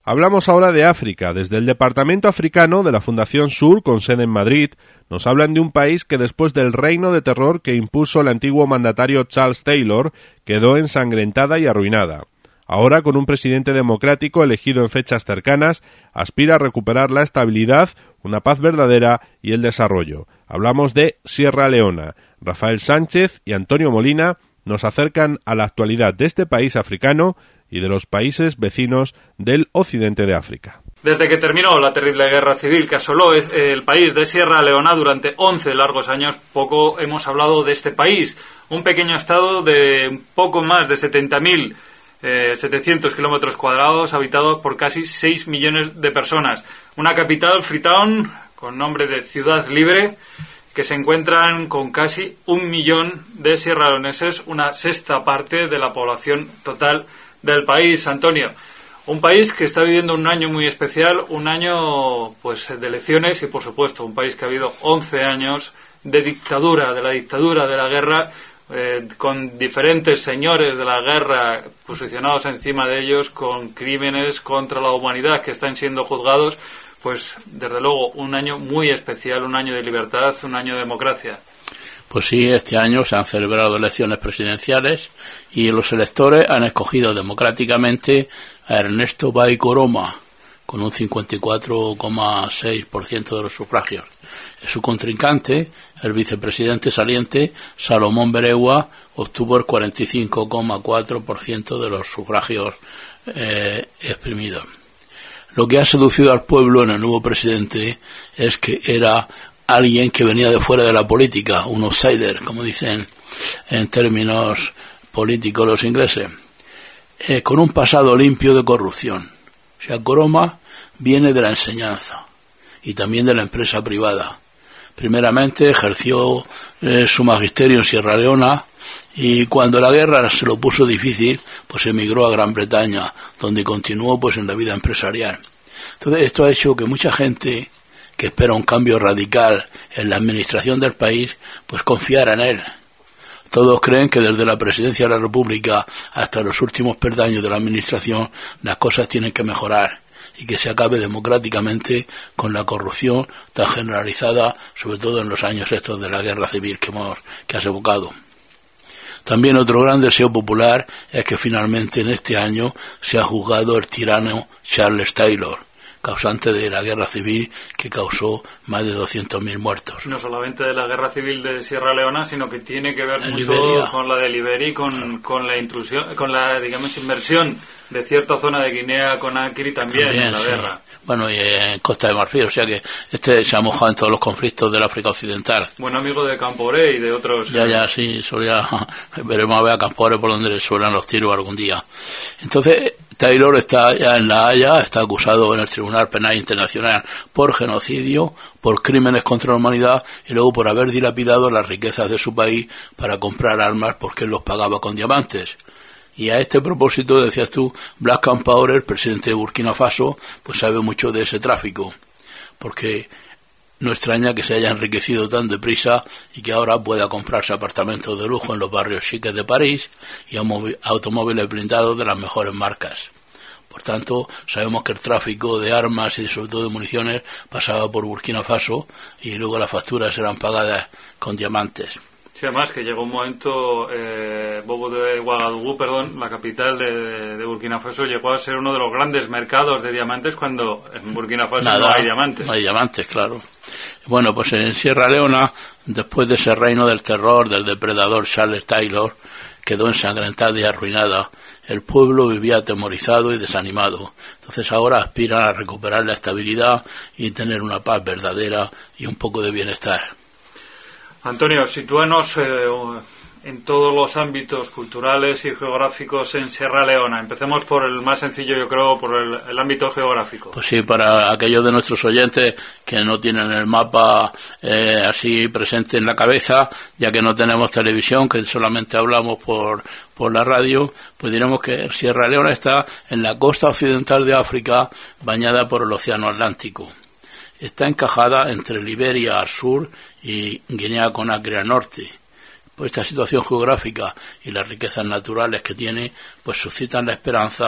Hablamos ahora de África. Desde el Departamento Africano de la Fundación Sur, con sede en Madrid, nos hablan de un país que después del reino de terror que impuso el antiguo mandatario Charles Taylor, quedó ensangrentada y arruinada. Ahora, con un presidente democrático elegido en fechas cercanas, aspira a recuperar la estabilidad, una paz verdadera y el desarrollo. Hablamos de Sierra Leona. Rafael Sánchez y Antonio Molina nos acercan a la actualidad de este país africano y de los países vecinos del occidente de África. Desde que terminó la terrible guerra civil que asoló el país de Sierra Leona durante 11 largos años, poco hemos hablado de este país, un pequeño estado de poco más de 70.700 kilómetros cuadrados, habitados por casi 6 millones de personas. Una capital, Freetown, con nombre de ciudad libre, que se encuentran con casi 1 millón de sierraleoneses, una sexta parte de la población total del país. Antonio, un país que está viviendo un año muy especial, un año pues de elecciones y, por supuesto, un país que ha habido 11 años de dictadura, de la guerra, con diferentes señores de la guerra posicionados encima de ellos, con crímenes contra la humanidad que están siendo juzgados. Pues, desde luego, un año muy especial, un año de libertad, un año de democracia. Pues sí, este año se han celebrado elecciones presidenciales y los electores han escogido democráticamente a Ernesto Bai Koroma, con un 54,6% de los sufragios. Su contrincante, el vicepresidente saliente, Salomón Berewa, obtuvo el 45,4% de los sufragios exprimidos. Lo que ha seducido al pueblo en el nuevo presidente es que era alguien que venía de fuera de la política, un outsider, como dicen en términos políticos los ingleses, con un pasado limpio de corrupción. O sea, Koroma viene de la enseñanza y también de la empresa privada. Primeramente ejerció su magisterio en Sierra Leona y cuando la guerra se lo puso difícil, pues emigró a Gran Bretaña, donde continuó pues en la vida empresarial. Entonces esto ha hecho que mucha gente que espera un cambio radical en la administración del país, pues confiara en él. Todos creen que desde la presidencia de la República hasta los últimos peldaños de la administración las cosas tienen que mejorar y que se acabe democráticamente con la corrupción tan generalizada, sobre todo en los años estos de la guerra civil que has evocado. También otro gran deseo popular es que finalmente en este año se ha juzgado el tirano Charles Taylor, causante de la guerra civil que causó más de 200.000 muertos. No solamente de la guerra civil de Sierra Leona, sino que tiene que ver mucho con la de Liberia y con la intrusión, con la, digamos, inmersión de cierta zona de Guinea Conakry también en la guerra. Bueno, y en Costa de Marfil, o sea que se ha mojado en todos los conflictos del África Occidental. Buen amigo de Camporé y de otros. Sí, veremos a ver a Camporé por donde le suenan los tiros algún día. Entonces, Taylor está ya en La Haya, está acusado en el Tribunal Penal Internacional por genocidio, por crímenes contra la humanidad y luego por haber dilapidado las riquezas de su país para comprar armas porque él los pagaba con diamantes. Y a este propósito, decías tú, Black Compaoré, el presidente de Burkina Faso, pues sabe mucho de ese tráfico, porque no extraña que se haya enriquecido tan deprisa y que ahora pueda comprarse apartamentos de lujo en los barrios chiques de París y automóviles blindados de las mejores marcas. Por tanto, sabemos que el tráfico de armas y sobre todo de municiones pasaba por Burkina Faso y luego las facturas eran pagadas con diamantes. Sí, además que llegó un momento, Bobo de Ouagadougou, la capital de Burkina Faso, llegó a ser uno de los grandes mercados de diamantes cuando en Burkina Faso no hay diamantes. No hay diamantes, claro. Bueno, pues en Sierra Leona, después de ese reino del terror del depredador Charles Taylor, quedó ensangrentada y arruinada. El pueblo vivía atemorizado y desanimado. Entonces ahora aspiran a recuperar la estabilidad y tener una paz verdadera y un poco de bienestar. Antonio, sitúanos en todos los ámbitos culturales y geográficos en Sierra Leona. Empecemos por el más sencillo, yo creo, por el ámbito geográfico. Pues sí, para aquellos de nuestros oyentes que no tienen el mapa así presente en la cabeza, ya que no tenemos televisión, que solamente hablamos por la radio, pues diremos que Sierra Leona está en la costa occidental de África, bañada por el Océano Atlántico. Está encajada entre Liberia al sur y Guinea Conakry al norte. Pues esta situación geográfica y las riquezas naturales que tiene, pues suscitan la esperanza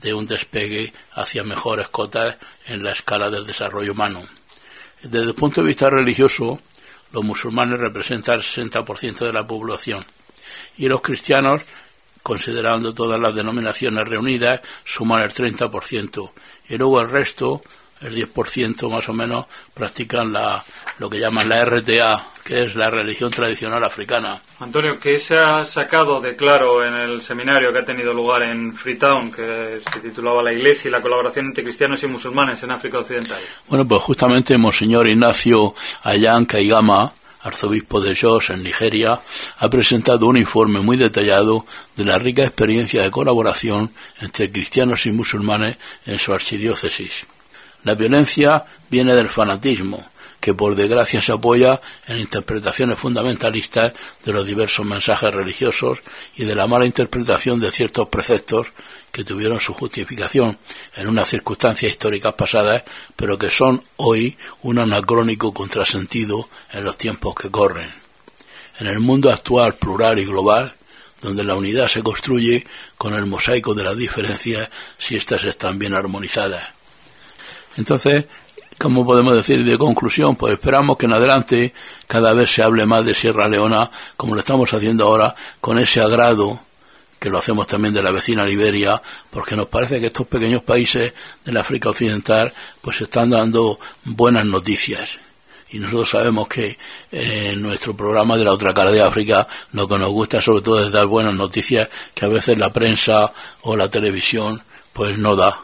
de un despegue hacia mejores cotas en la escala del desarrollo humano. Desde el punto de vista religioso, los musulmanes representan el 60% de la población y los cristianos, considerando todas las denominaciones reunidas, suman el 30%, y luego el resto, el 10% más o menos, practican lo que llaman la RTA, que es la religión tradicional africana. Antonio, ¿qué se ha sacado de claro en el seminario que ha tenido lugar en Freetown, que se titulaba La Iglesia y la colaboración entre cristianos y musulmanes en África Occidental? Bueno, pues justamente Monseñor Ignacio Ayán Kaigama, arzobispo de Jos, en Nigeria, ha presentado un informe muy detallado de la rica experiencia de colaboración entre cristianos y musulmanes en su archidiócesis. La violencia viene del fanatismo, que por desgracia se apoya en interpretaciones fundamentalistas de los diversos mensajes religiosos y de la mala interpretación de ciertos preceptos que tuvieron su justificación en unas circunstancias históricas pasadas, pero que son hoy un anacrónico contrasentido en los tiempos que corren. En el mundo actual, plural y global, donde la unidad se construye con el mosaico de las diferencias si éstas están bien armonizadas. Entonces, ¿cómo podemos decir de conclusión? Pues esperamos que en adelante cada vez se hable más de Sierra Leona, como lo estamos haciendo ahora, con ese agrado que lo hacemos también de la vecina Liberia, porque nos parece que estos pequeños países de la África Occidental pues están dando buenas noticias. Y nosotros sabemos que en nuestro programa de La Otra Cara de África lo que nos gusta sobre todo es dar buenas noticias que a veces la prensa o la televisión pues no da.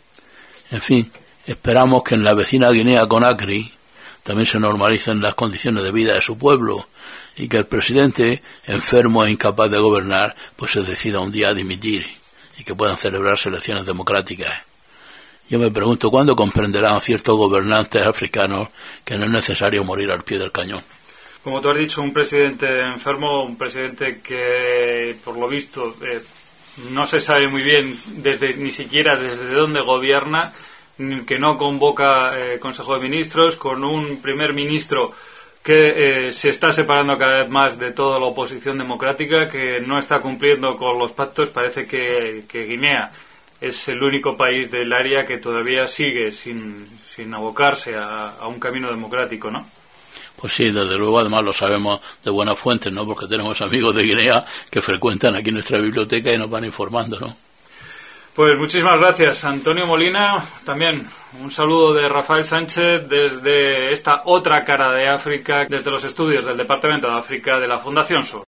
En fin, esperamos que en la vecina Guinea Conakry también se normalicen las condiciones de vida de su pueblo y que el presidente, enfermo e incapaz de gobernar, pues se decida un día a dimitir y que puedan celebrarse elecciones democráticas. Yo me pregunto cuándo comprenderán ciertos gobernantes africanos que no es necesario morir al pie del cañón. Como tú has dicho, un presidente enfermo, un presidente que, por lo visto, no se sabe muy bien ni siquiera desde dónde gobierna, que no convoca Consejo de Ministros, con un primer ministro que se está separando cada vez más de toda la oposición democrática, que no está cumpliendo con los pactos. Parece que Guinea es el único país del área que todavía sigue sin abocarse a un camino democrático, ¿no? Pues sí, desde luego, además lo sabemos de buenas fuentes, ¿no? Porque tenemos amigos de Guinea que frecuentan aquí nuestra biblioteca y nos van informando, ¿no? Pues muchísimas gracias, Antonio Molina. También un saludo de Rafael Sánchez desde esta otra cara de África, desde los estudios del Departamento de África de la Fundación SOR.